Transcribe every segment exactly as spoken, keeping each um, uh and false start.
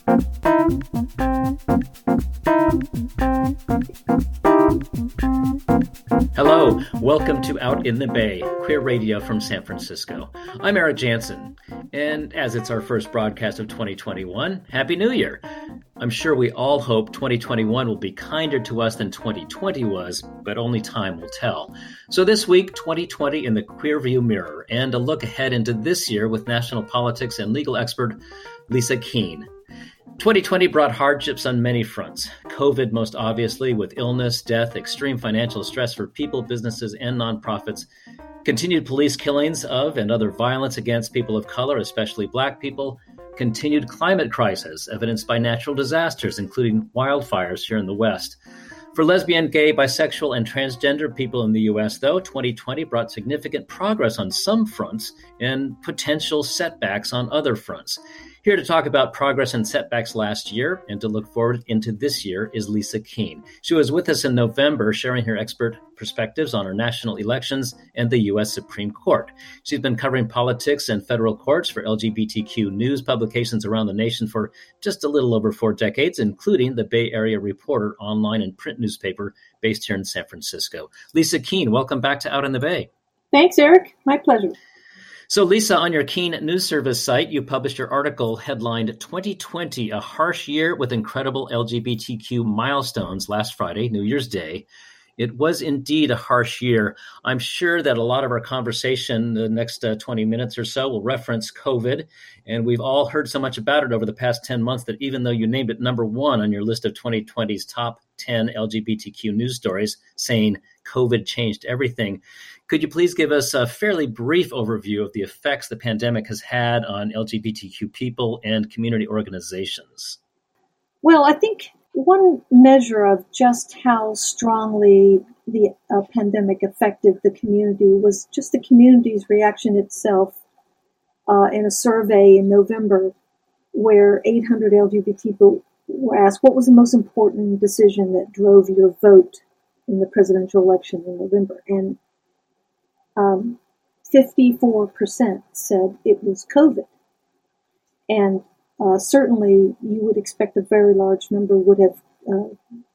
Hello, welcome to Out in the Bay, queer radio from San Francisco. I'm Eric Jansen, and as it's our first broadcast of twenty twenty-one, Happy New Year! I'm sure we all hope twenty twenty-one will be kinder to us than twenty twenty was, but only time will tell. So this week, twenty twenty in the Queer View Mirror, and a look ahead into this year with national politics and legal expert Lisa Keene. twenty twenty brought hardships on many fronts. COVID, most obviously, with illness, death, extreme financial stress for people, businesses, and nonprofits. Continued police killings of and other violence against people of color, especially Black people. Continued climate crisis, evidenced by natural disasters, including wildfires here in the West. For lesbian, gay, bisexual, and transgender people in the U S, though, twenty twenty brought significant progress on some fronts and potential setbacks on other fronts. Here to talk about progress and setbacks last year and to look forward into this year is Lisa Keene. She was with us in November, sharing her expert perspectives on our national elections and the U S Supreme Court. She's been covering politics and federal courts for L G B T Q news publications around the nation for just a little over four decades, including the Bay Area Reporter online and print newspaper based here in San Francisco. Lisa Keene, welcome back to Out in the Bay. Thanks, Eric. My pleasure. So, Lisa, on your Keene News Service site, you published your article headlined twenty twenty, A Harsh Year with Incredible L G B T Q Milestones last Friday, New Year's Day. It was indeed a harsh year. I'm sure that a lot of our conversation the next uh, twenty minutes or so will reference COVID, and we've all heard so much about it over the past ten months that even though you named it number one on your list of twenty twenty's top ten L G B T Q news stories, saying COVID changed everything, could you please give us a fairly brief overview of the effects the pandemic has had on L G B T Q people and community organizations? Well, I think one measure of just how strongly the uh, pandemic affected the community was just the community's reaction itself uh, in a survey in November where eight hundred L G B T people were asked, what was the most important decision that drove your vote in the presidential election in November? And um, fifty-four percent said it was COVID. And Uh, certainly, you would expect a very large number would have uh,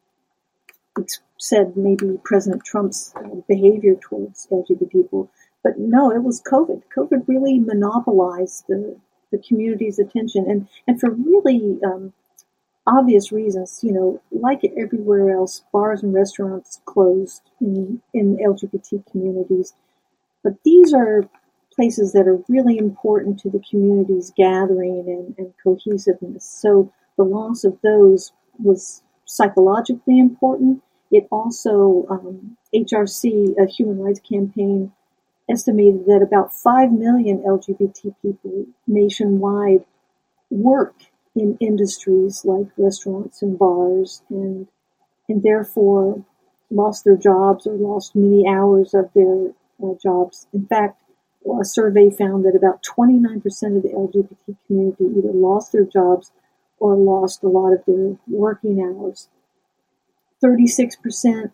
ex- said maybe President Trump's uh, behavior towards L G B T people. But no, it was COVID. COVID really monopolized the, the community's attention. And, and for really um, obvious reasons, you know, like everywhere else, bars and restaurants closed in, in L G B T communities. But these are places that are really important to the community's gathering and, and cohesiveness. So the loss of those was psychologically important. It also, um, H R C, a human rights campaign, estimated that about five million L G B T people nationwide work in industries like restaurants and bars and, and therefore lost their jobs or lost many hours of their uh, jobs. In fact, a survey found that about twenty-nine percent of the L G B T community either lost their jobs or lost a lot of their working hours. thirty-six percent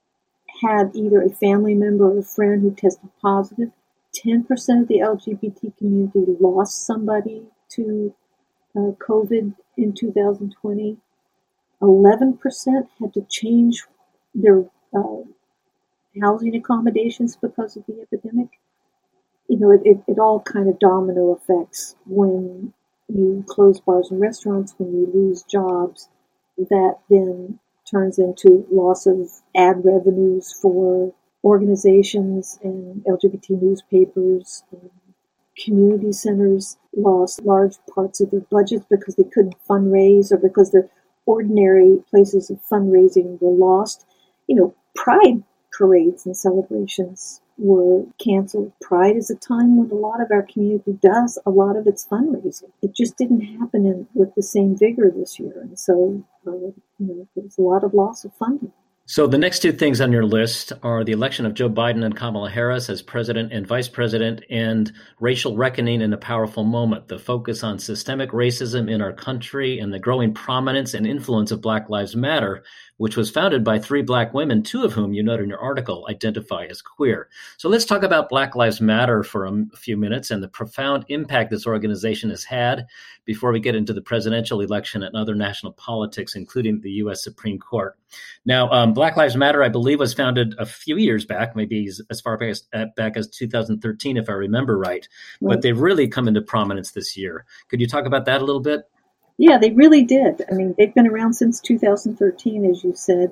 had either a family member or a friend who tested positive. ten percent of the L G B T community lost somebody to uh, COVID in two thousand twenty. eleven percent had to change their uh, housing accommodations because of the epidemic. You know, it, it, it all kind of domino effects when you close bars and restaurants, when you lose jobs, that then turns into loss of ad revenues for organizations and L G B T newspapers. And community centers lost large parts of their budgets because they couldn't fundraise or because their ordinary places of fundraising were lost. You know, pride parades and celebrations were canceled. Pride is a time when a lot of our community does a lot of its fundraising. It just didn't happen in, with the same vigor this year. And so, uh, you know, there was a lot of loss of funding. So the next two things on your list are the election of Joe Biden and Kamala Harris as president and vice president, and racial reckoning in a powerful moment, the focus on systemic racism in our country and the growing prominence and influence of Black Lives Matter, which was founded by three Black women, two of whom you note in your article identify as queer. So let's talk about Black Lives Matter for a few minutes and the profound impact this organization has had before we get into the presidential election and other national politics, including the U S Supreme Court. Now, um, Black Lives Matter, I believe, was founded a few years back, maybe as far back as, back as two thousand thirteen, if I remember right. right. But they've really come into prominence this year. Could you talk about that a little bit? Yeah, they really did. I mean, they've been around since two thousand thirteen, as you said.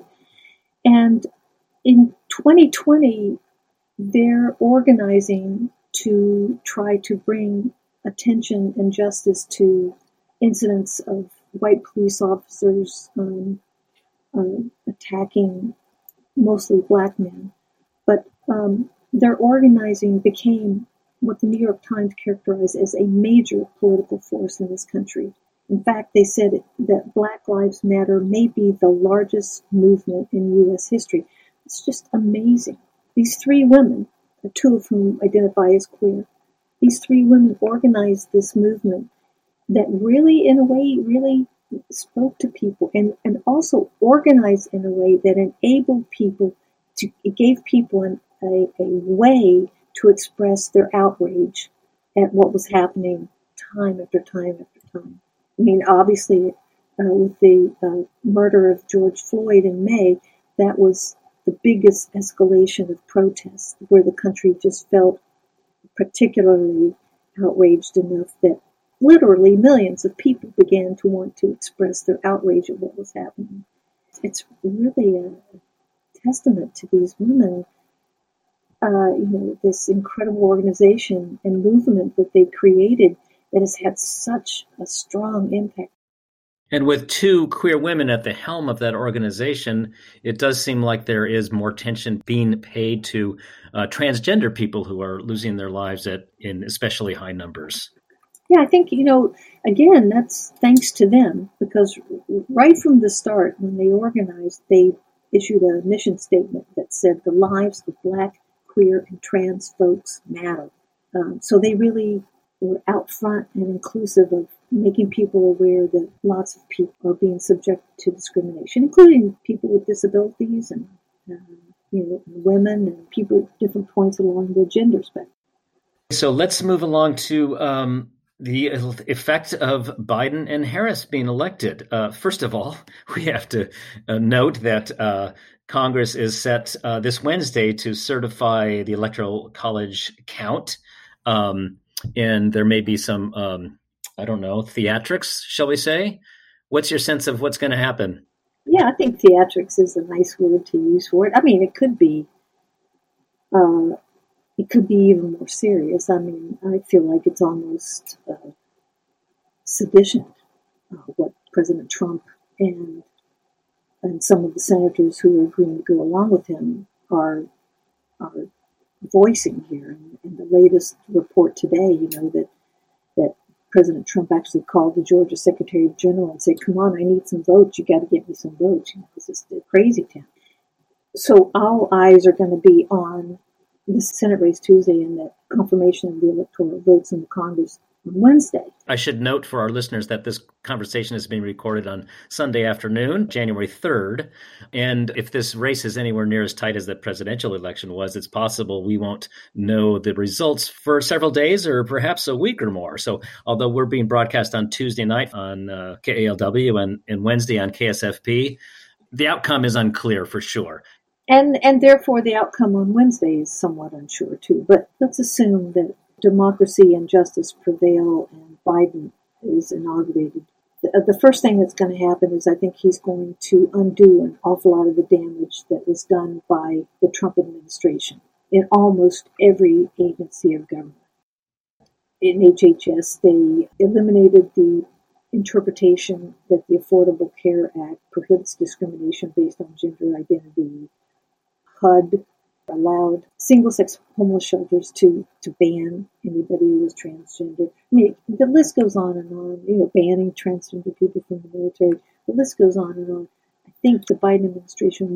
And in twenty twenty, they're organizing to try to bring attention and justice to incidents of white police officers um, uh, attacking mostly Black men. But um, their organizing became what the New York Times characterized as a major political force in this country. In fact, they said that Black Lives Matter may be the largest movement in U S history. It's just amazing. These three women, two of whom identify as queer, these three women organized this movement that really, in a way, really spoke to people and, and also organized in a way that enabled people to, it gave people an, a, a way to express their outrage at what was happening time after time after time. I mean, obviously, uh, with the uh, murder of George Floyd in May, that was the biggest escalation of protests, where the country just felt particularly outraged enough that literally millions of people began to want to express their outrage at what was happening. It's really a testament to these women, uh, you know, this incredible organization and movement that they created that has had such a strong impact. And with two queer women at the helm of that organization, it does seem like there is more attention being paid to uh, transgender people who are losing their lives at in especially high numbers. Yeah, I think, you know, again, that's thanks to them, because right from the start, when they organized, they issued a mission statement that said the lives of Black, queer, and trans folks matter. Um, so they really were out front and inclusive of making people aware that lots of people are being subjected to discrimination, including people with disabilities and um, you know, women and people at different points along the gender spectrum. So let's move along to um, the effect of Biden and Harris being elected. Uh, first of all, we have to uh, note that uh, Congress is set uh, this Wednesday to certify the Electoral College count. Um, and there may be some, um, I don't know, theatrics, shall we say? What's your sense of what's going to happen? Yeah, I think theatrics is a nice word to use for it. I mean, it could be, uh, it could be even more serious. I mean, I feel like it's almost uh, sedition, uh, what President Trump and and some of the senators who are agreeing to go along with him are are voicing here. And, and the latest report today, you know, that that President Trump actually called the Georgia Secretary General and said, "Come on, I need some votes. You got to get me some votes. You know, this is a crazy town." So all eyes are going to be on the Senate race Tuesday and the confirmation of the electoral votes in the Congress on Wednesday. I should note for our listeners that this conversation is being recorded on Sunday afternoon, January third. And if this race is anywhere near as tight as the presidential election was, it's possible we won't know the results for several days or perhaps a week or more. So although we're being broadcast on Tuesday night on uh, K A L W and, and Wednesday on K S F P, the outcome is unclear for sure. And and therefore the outcome on Wednesday is somewhat unsure too. But let's assume that democracy and justice prevail and Biden is inaugurated. The, the first thing that's going to happen is I think he's going to undo an awful lot of the damage that was done by the Trump administration in almost every agency of government. In H H S, they eliminated the interpretation that the Affordable Care Act prohibits discrimination based on gender identity. H U D allowed single-sex homeless shelters to, to ban anybody who was transgender. I mean, the list goes on and on, you know, banning transgender people from the military. The list goes on and on. I think the Biden administration will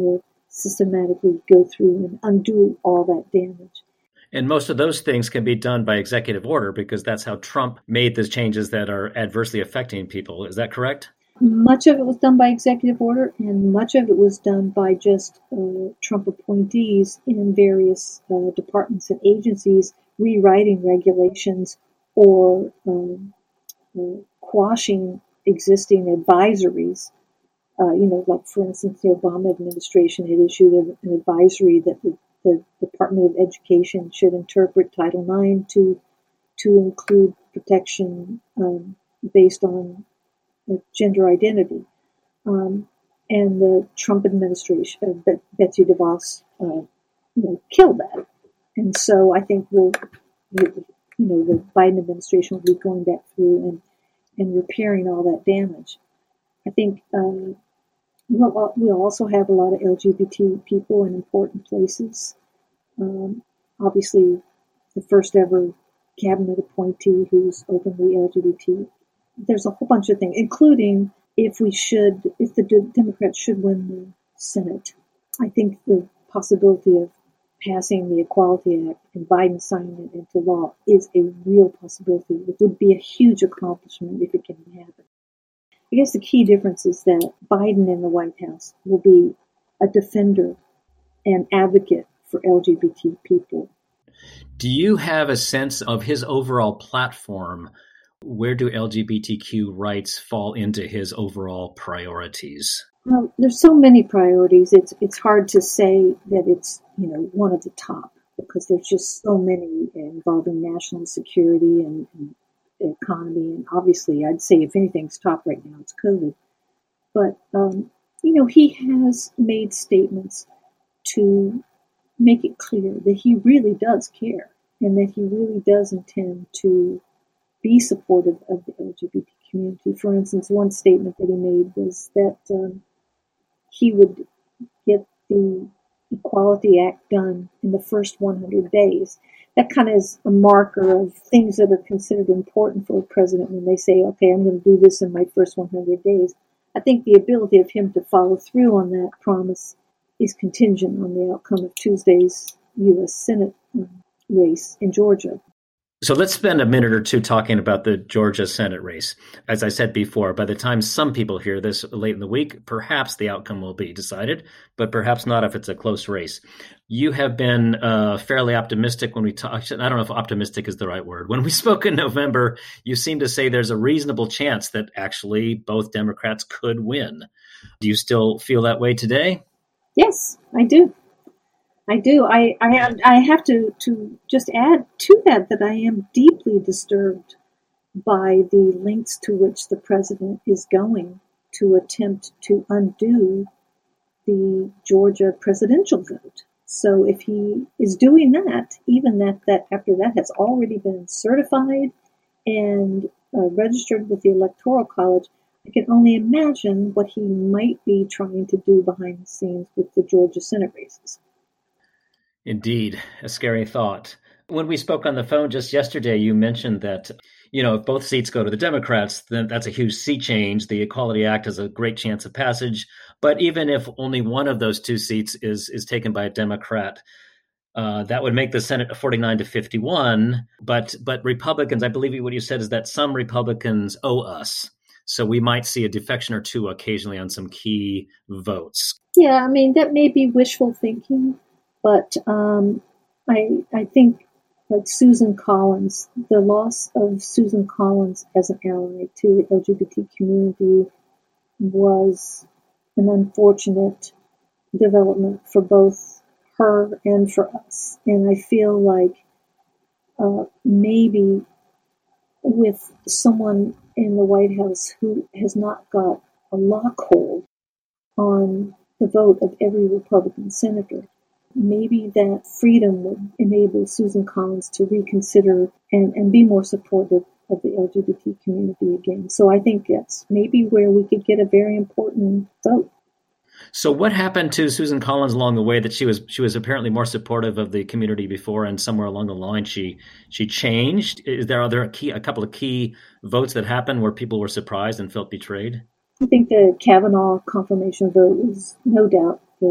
systematically go through and undo all that damage. And most of those things can be done by executive order because that's how Trump made the changes that are adversely affecting people. Is that correct? Much of it was done by executive order, and much of it was done by just uh, Trump appointees in various uh, departments and agencies rewriting regulations or um, uh, quashing existing advisories. Uh, you know, like, for instance, the Obama administration had issued an, an advisory that the, the Department of Education should interpret Title nine to to include protection um, based on uh, gender identity. Um, and the Trump administration, uh, Be- Betsy DeVos, uh, you know, killed that. And so I think we'll, you know, the Biden administration will be going back through and, and repairing all that damage. I think uh, we'll, we'll also have a lot of L G B T people in important places. Um, obviously, the first ever cabinet appointee who's openly L G B T. There's a whole bunch of things, including if we should, if the D- Democrats should win the Senate. I think the possibility of passing the Equality Act and Biden signing it into law is a real possibility. It would be a huge accomplishment if it can happen. I guess the key difference is that Biden in the White House will be a defender and advocate for L G B T people. Do you have a sense of his overall platform? Where do L G B T Q rights fall into his overall priorities? Well, there's so many priorities. It's it's hard to say that it's, you know, one of the top because there's just so many involving national security and, and the economy. And obviously, I'd say if anything's top right now, it's COVID. But, um, you know, he has made statements to make it clear that he really does care and that he really does intend to be supportive of the L G B T community. For instance, one statement that he made was that um, he would get the Equality Act done in the first one hundred days. That kind of is a marker of things that are considered important for a president when they say, okay, I'm going to do this in my first one hundred days. I think the ability of him to follow through on that promise is contingent on the outcome of Tuesday's U S Senate race in Georgia. So let's spend a minute or two talking about the Georgia Senate race. As I said before, by the time some people hear this late in the week, perhaps the outcome will be decided, but perhaps not if it's a close race. You have been uh, fairly optimistic when we talked. I don't know if optimistic is the right word. When we spoke in November, you seemed to say there's a reasonable chance that actually both Democrats could win. Do you still feel that way today? Yes, I do. I do. I, I, have, I have to, to just add to that that I am deeply disturbed by the lengths to which the president is going to attempt to undo the Georgia presidential vote. So if he is doing that, even that, that after that has already been certified and uh, registered with the Electoral College, I can only imagine what he might be trying to do behind the scenes with the Georgia Senate races. Indeed, a scary thought. When we spoke on the phone just yesterday, you mentioned that, you know, if both seats go to the Democrats, then that's a huge sea change. The Equality Act has a great chance of passage. But even if only one of those two seats is is taken by a Democrat, uh, that would make the Senate forty-nine to fifty-one. But but Republicans, I believe what you said is that some Republicans owe us. So we might see a defection or two occasionally on some key votes. Yeah, I mean, that may be wishful thinking. But um, I I think, like Susan Collins, the loss of Susan Collins as an ally to the L G B T community was an unfortunate development for both her and for us. And I feel like uh, maybe with someone in the White House who has not got a lock hold on the vote of every Republican senator, maybe that freedom would enable Susan Collins to reconsider and, and be more supportive of the L G B T community again. So I think that's maybe where we could get a very important vote. So what happened to Susan Collins along the way that she was she was apparently more supportive of the community before, and somewhere along the line she she changed? Is there other key a couple of key votes that happened where people were surprised and felt betrayed? I think the Kavanaugh confirmation vote was no doubt the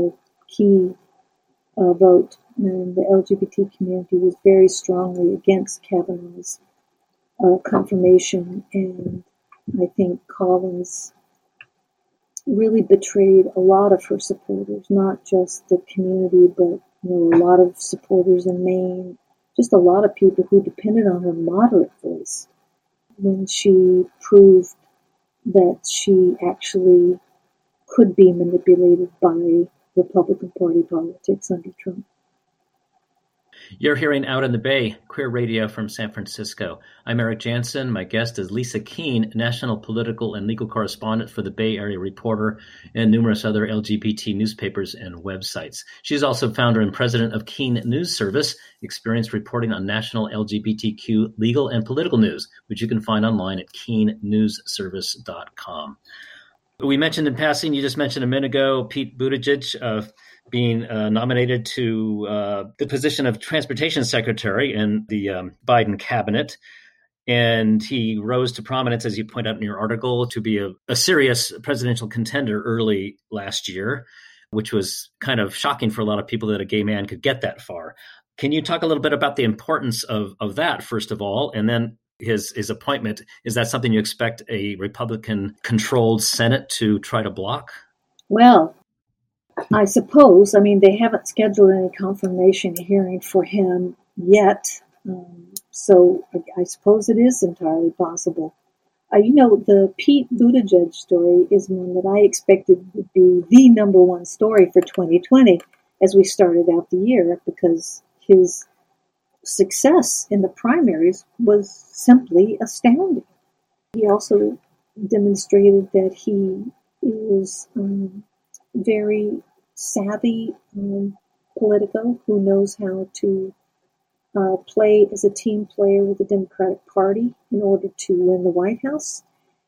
key uh, vote, and the L G B T community was very strongly against Kavanaugh's uh, confirmation, and I think Collins really betrayed a lot of her supporters, not just the community, but you know, a lot of supporters in Maine, just a lot of people who depended on her moderate voice when she proved that she actually could be manipulated by Republican Party politics under Trump. You're hearing Out in the Bay, queer radio from San Francisco. I'm Eric Jansen. My guest is Lisa Keene, national political and legal correspondent for the Bay Area Reporter and numerous other L G B T newspapers and websites. She's also founder and president of Keene News Service, experienced reporting on national L G B T Q legal and political news, which you can find online at keene news service dot com. We mentioned in passing, you just mentioned a minute ago, Pete Buttigieg uh, being uh, nominated to uh, the position of Transportation Secretary in the um, Biden cabinet. And he rose to prominence, as you point out in your article, to be a, a serious presidential contender early last year, which was kind of shocking for a lot of people that a gay man could get that far. Can you talk a little bit about the importance of, of that, first of all, and then his his appointment? Is that something you expect a Republican-controlled Senate to try to block? Well, I suppose. I mean, they haven't scheduled any confirmation hearing for him yet, um, so I, I suppose it is entirely possible. Uh, you know, the Pete Buttigieg story is one that I expected would be the number one story for twenty twenty as we started out the year, because his success in the primaries was simply astounding. He also demonstrated that he is um, very savvy um, politico who knows how to uh, play as a team player with the Democratic Party in order to win the White House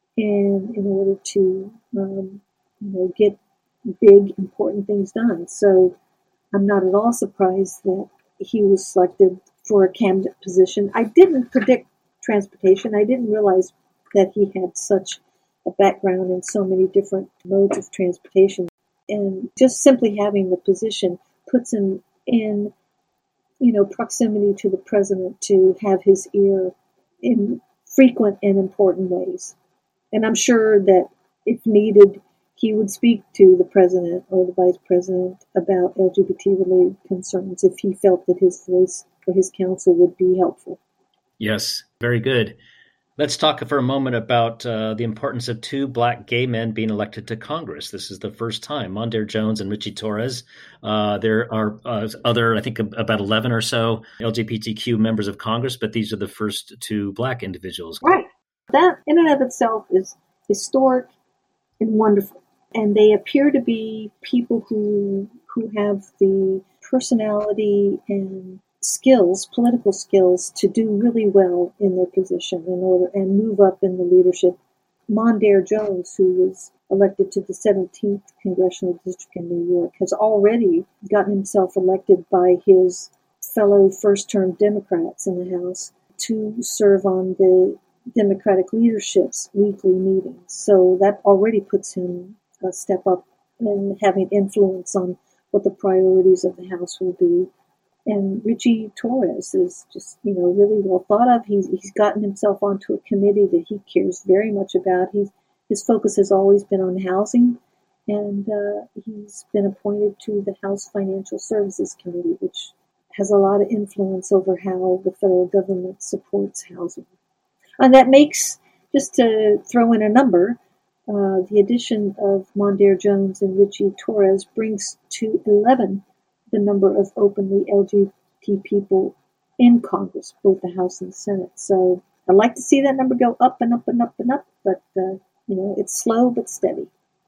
and in order to um, you know, get big, important things done. So I'm not at all surprised that he was selected for a cabinet position. I didn't predict transportation. I didn't realize that he had such a background in so many different modes of transportation. And just simply having the position puts him in, you know, proximity to the president to have his ear in frequent and important ways. And I'm sure that if needed, he would speak to the president or the vice president about L G B T-related concerns if he felt that his voice or his counsel would be helpful. Yes, very good. Let's talk for a moment about uh, the importance of two Black gay men being elected to Congress. This is the first time. Mondaire Jones and Richie Torres. Uh, there are uh, other, I think, about eleven or so L G B T Q members of Congress, but these are the first two Black individuals. Right. That in and of itself is historic and wonderful. And they appear to be people who who have the personality and skills, political skills, to do really well in their position in order and move up in the leadership. Mondaire Jones, who was elected to the seventeenth Congressional District in New York, has already gotten himself elected by his fellow first-term Democrats in the House to serve on the Democratic leadership's weekly meetings. So that already puts him a step up in having influence on what the priorities of the House will be. And Richie Torres is just, you know, really well thought of. He's he's gotten himself onto a committee that he cares very much about. He's his focus has always been on housing, and uh, he's been appointed to the House Financial Services Committee, which has a lot of influence over how the federal government supports housing. And that makes, just to throw in a number, uh, the addition of Mondaire Jones and Richie Torres brings to eleven the number of openly L G B T people in Congress, both the House and the Senate. So I'd like to see that number go up and up and up and up, but, uh, you know, it's slow but steady.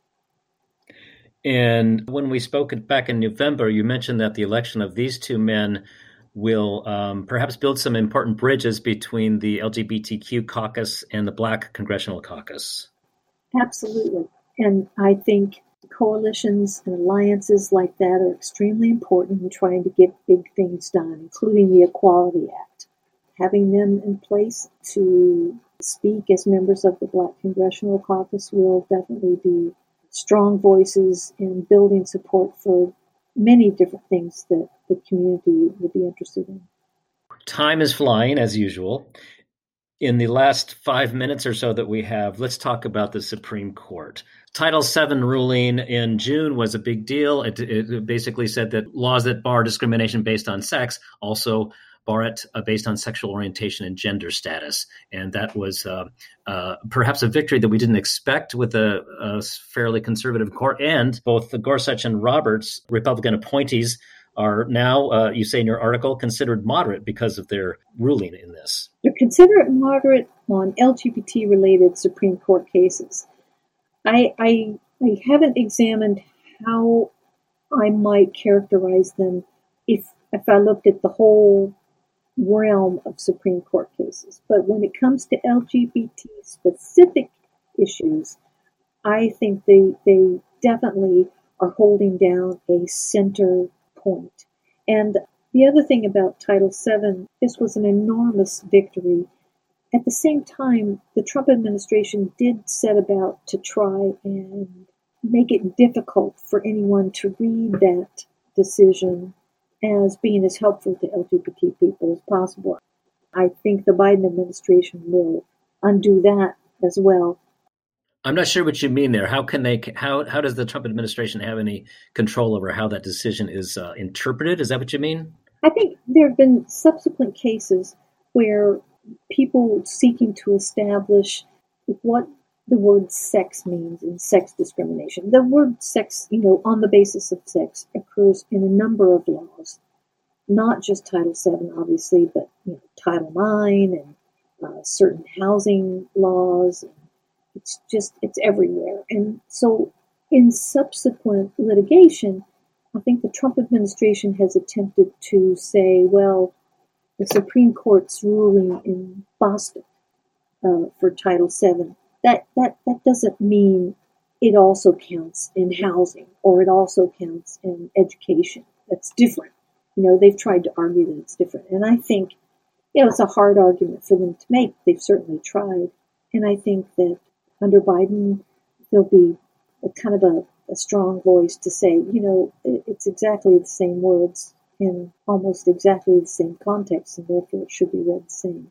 And when we spoke back in November, you mentioned that the election of these two men will um, perhaps build some important bridges between the L G B T Q caucus and the Black Congressional Caucus. Absolutely. And I think coalitions and alliances like that are extremely important in trying to get big things done, including the Equality Act. Having them in place to speak as members of the Black Congressional Caucus will definitely be strong voices in building support for many different things that the community would be interested in. Time is flying, as usual. In the last five minutes or so that we have, let's talk about the Supreme Court. Title seven ruling in June was a big deal. It, it basically said that laws that bar discrimination based on sex also bar it uh, based on sexual orientation and gender status. And that was uh, uh, perhaps a victory that we didn't expect with a, a fairly conservative court. And both the Gorsuch and Roberts, Republican appointees, are now, uh, you say in your article, considered moderate because of their ruling in this. They're considered moderate on L G B T-related Supreme Court cases. I, I, I haven't examined how I might characterize them if if I looked at the whole realm of Supreme Court cases. But when it comes to L G B T-specific issues, I think they they definitely are holding down a center point. And the other thing about Title seven, this was an enormous victory. At the same time, the Trump administration did set about to try and make it difficult for anyone to read that decision as being as helpful to L G B T people as possible. I think the Biden administration will undo that as well. I'm not sure what you mean there. How can they? How how does the Trump administration have any control over how that decision is uh, interpreted? Is that what you mean? I think there have been subsequent cases where people seeking to establish what the word sex means in sex discrimination. The word sex, you know, on the basis of sex occurs in a number of laws, not just Title seven, obviously, but you know, Title nine and uh, certain housing laws. It's just, it's everywhere. And so in subsequent litigation, I think the Trump administration has attempted to say, well, the Supreme Court's ruling in Boston uh, for Title seven, that, that, that doesn't mean it also counts in housing or it also counts in education. That's different. You know, they've tried to argue that it's different. And I think, you know, it's a hard argument for them to make. They've certainly tried. And I think that under Biden, there'll be a kind of a, a strong voice to say, you know, it, it's exactly the same words in almost exactly the same context, and therefore it should be read the same.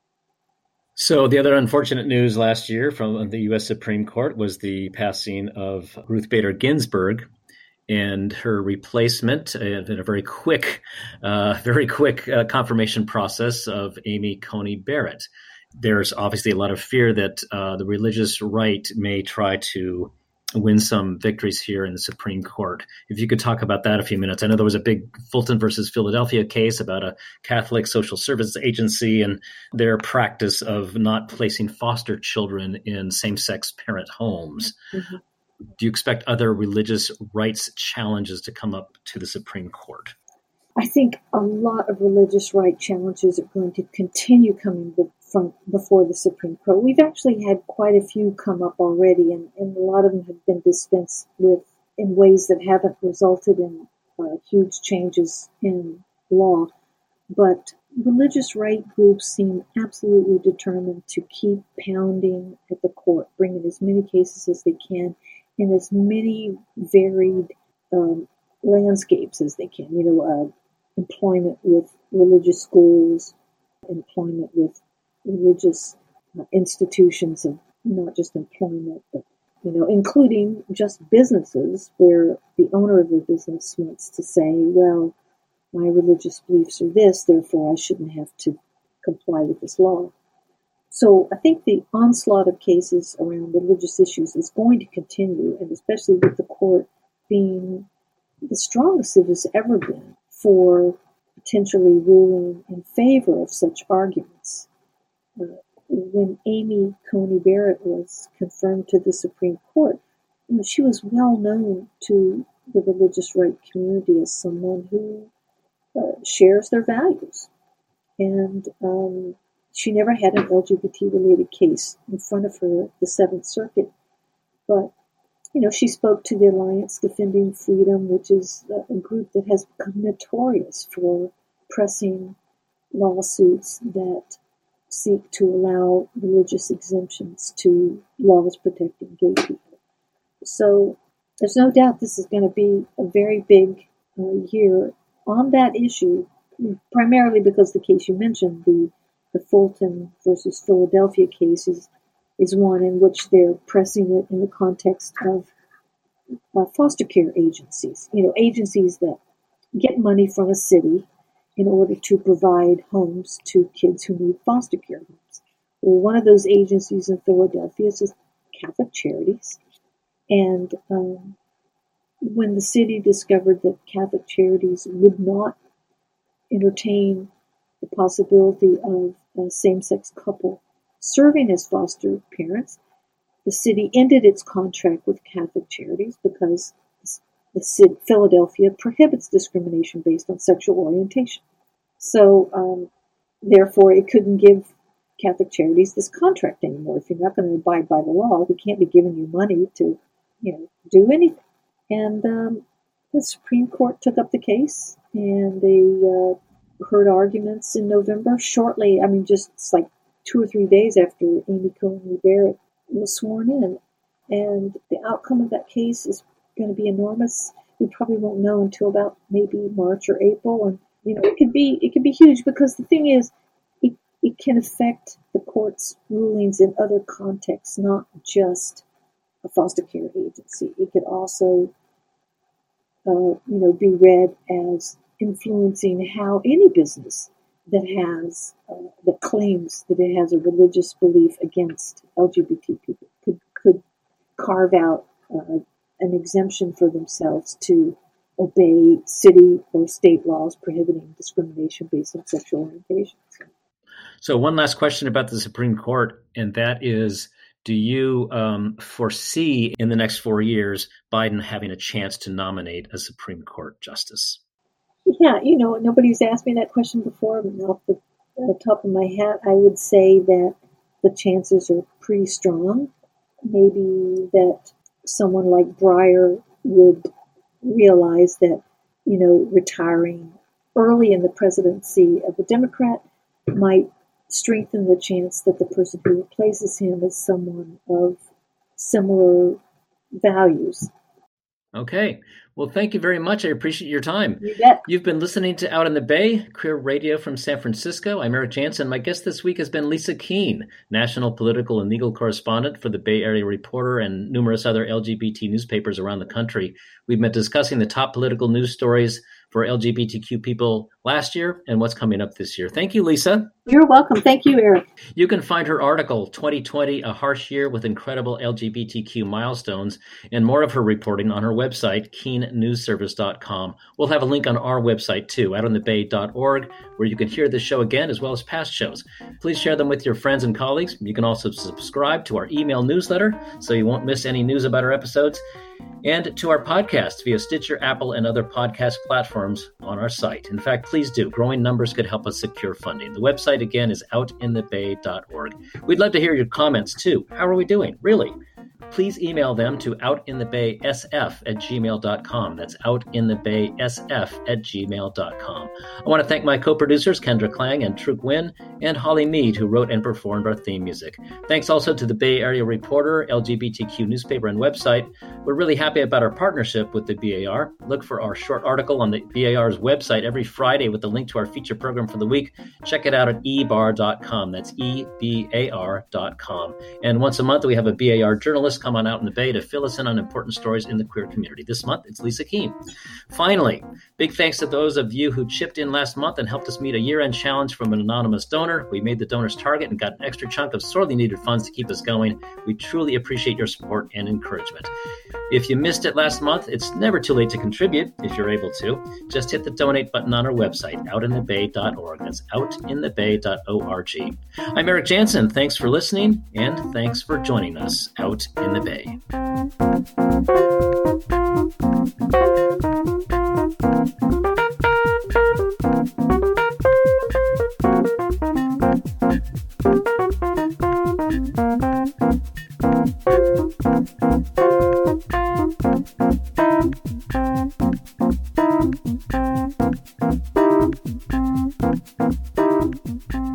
So the other unfortunate news last year from the U S Supreme Court was the passing of Ruth Bader Ginsburg and her replacement in a very quick, uh, very quick uh, confirmation process of Amy Coney Barrett. There's obviously a lot of fear that uh, the religious right may try to win some victories here in the Supreme Court. If you could talk about that a few minutes. I know there was a big Fulton versus Philadelphia case about a Catholic social service agency and their practice of not placing foster children in same-sex parent homes. Mm-hmm. Do you expect other religious rights challenges to come up to the Supreme Court? I think a lot of religious right challenges are going to continue coming from before the Supreme Court. We've actually had quite a few come up already, and, and a lot of them have been dispensed with in ways that haven't resulted in uh, huge changes in law. But religious right groups seem absolutely determined to keep pounding at the court, bringing as many cases as they can in as many varied um, landscapes as they can. You know, uh, employment with religious schools, employment with religious uh, institutions, and not just employment, but, you know, including just businesses where the owner of the business wants to say, well, my religious beliefs are this, therefore I shouldn't have to comply with this law. So I think the onslaught of cases around religious issues is going to continue, and especially with the court being the strongest it has ever been for potentially ruling in favor of such arguments. Uh, when Amy Coney Barrett was confirmed to the Supreme Court, you know, she was well known to the religious right community as someone who uh, shares their values. And um, she never had an L G B T-related case in front of her at the Seventh Circuit. But you know, she spoke to the Alliance Defending Freedom, which is a group that has become notorious for pressing lawsuits that seek to allow religious exemptions to laws protecting gay people. So there's no doubt this is going to be a very big uh, year on that issue, primarily because the case you mentioned, the, the Fulton versus Philadelphia case, is, is one in which they're pressing it in the context of uh, foster care agencies, you know, agencies that get money from a city in order to provide homes to kids who need foster care homes. Well, one of those agencies in Philadelphia is Catholic Charities. And um, when the city discovered that Catholic Charities would not entertain the possibility of a same-sex couple serving as foster parents, the city ended its contract with Catholic Charities because the city, Philadelphia prohibits discrimination based on sexual orientation. So, um, therefore, it couldn't give Catholic Charities this contract anymore. If you're not going to abide by the law, we can't be giving you money to, you know, do anything. And um, the Supreme Court took up the case, and they uh, heard arguments in November. Shortly, I mean, just like two or three days after Amy Coney Barrett was sworn in, and the outcome of that case is going to be enormous. We probably won't know until about maybe March or April, and you know, it could be it could be huge because the thing is, it it can affect the court's rulings in other contexts, not just a foster care agency. It could also, uh, you know, be read as influencing how any business that has uh, that claims that it has a religious belief against L G B T people could could carve out uh, an exemption for themselves to obey city or state laws prohibiting discrimination based on sexual orientation. So one last question about the Supreme Court, and that is, do you um, foresee in the next four years Biden having a chance to nominate a Supreme Court justice? Yeah, you know, nobody's asked me that question before, but off the, the top of my head, I would say that the chances are pretty strong. Maybe that someone like Breyer would realize that, you know, retiring early in the presidency of a Democrat might strengthen the chance that the person who replaces him is someone of similar values. Okay. Well, thank you very much. I appreciate your time. You bet. You've been listening to Out in the Bay, Queer Radio from San Francisco. I'm Eric Jansen. My guest this week has been Lisa Keene, national political and legal correspondent for the Bay Area Reporter and numerous other L G B T newspapers around the country. We've been discussing the top political news stories for L G B T Q people last year and what's coming up this year. Thank you, Lisa. You're welcome. Thank you, Eric. You can find her article, twenty twenty, A Harsh Year with Incredible L G B T Q Milestones, and more of her reporting on her website, keene news service dot com. We'll have a link on our website, too, out on the bay dot org, where you can hear this show again as well as past shows. Please share them with your friends and colleagues. You can also subscribe to our email newsletter so you won't miss any news about our episodes, and to our podcast via Stitcher, Apple, and other podcast platforms on our site. In fact, please do. Growing numbers could help us secure funding. The website, again, is out in the bay dot org. We'd love to hear your comments, too. How are we doing? Really? Please email them to outinthebaysf at gmail dot com. That's outinthebaysf at gmail dot com. I want to thank my co-producers, Kendra Klang and Truk Nguyen, and Holly Mead, who wrote and performed our theme music. Thanks also to the Bay Area Reporter, L G B T Q newspaper and website. We're really happy about our partnership with the B A R. Look for our short article on the B A R's website every Friday with the link to our feature program for the week. Check it out at e b a r dot com. That's E B A R dot com. And once a month, we have a B A R journalist come on out in the Bay to fill us in on important stories in the queer community. This month, it's Lisa Keene. Finally, big thanks to those of you who chipped in last month and helped us meet a year-end challenge from an anonymous donor. We made the donor's target and got an extra chunk of sorely needed funds to keep us going. We truly appreciate your support and encouragement. If you missed it last month, it's never too late to contribute if you're able to. Just hit the donate button on our website, out in the bay dot org. That's out in the bay dot org. I'm Eric Jansen. Thanks for listening, and thanks for joining us out in the Bay. Thank you.